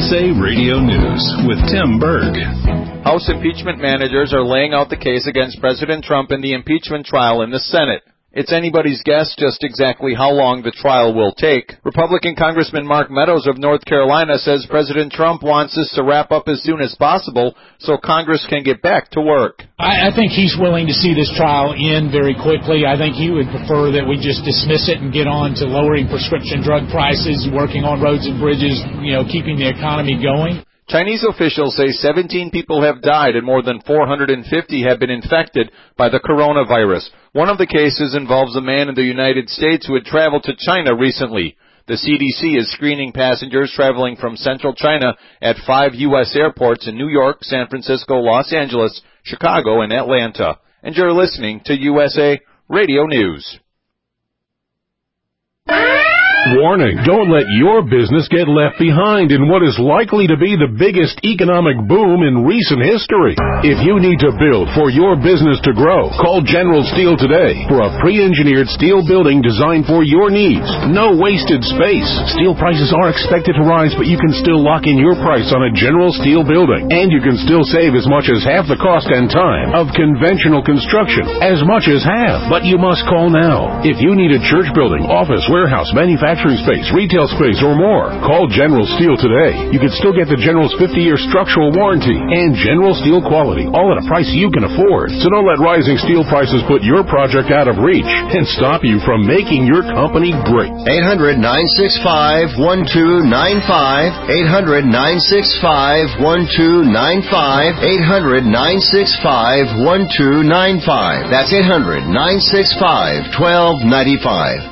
USA Radio News with Tim Berg. House impeachment managers are laying out the case against President Trump in the impeachment trial in the Senate. It's anybody's guess just exactly how long the trial will take. Republican Congressman Mark Meadows of North Carolina says President Trump wants this to wrap up as soon as possible so Congress can get back to work. I think he's willing to see this trial end very quickly. I think he would prefer that we just dismiss it and get on to lowering prescription drug prices, working on roads and bridges, keeping the economy going. Chinese officials say 17 people have died and more than 450 have been infected by the coronavirus. One of the cases involves a man in the United States who had traveled to China recently. The CDC is screening passengers traveling from central China at 5 U.S. airports in New York, San Francisco, Los Angeles, Chicago, and Atlanta. And you're listening to USA Radio News. Warning, don't let your business get left behind in what is likely to be the biggest economic boom in recent history. If you need to build for your business to grow, call General Steel today for a pre-engineered steel building designed for your needs. No wasted space. Steel prices are expected to rise, but you can still lock in your price on a General Steel building. And you can still save as much as half the cost and time of conventional construction. As much as half. But you must call now. If you need a church building, office, warehouse, manufacturing space, retail space, or more, call General Steel today. You can still get the General's 50-year structural warranty and General Steel quality, all at a price you can afford. So don't let rising steel prices put your project out of reach and stop you from making your company great. 800-965-1295. 800-965-1295. 800-965-1295. That's 800-965-1295.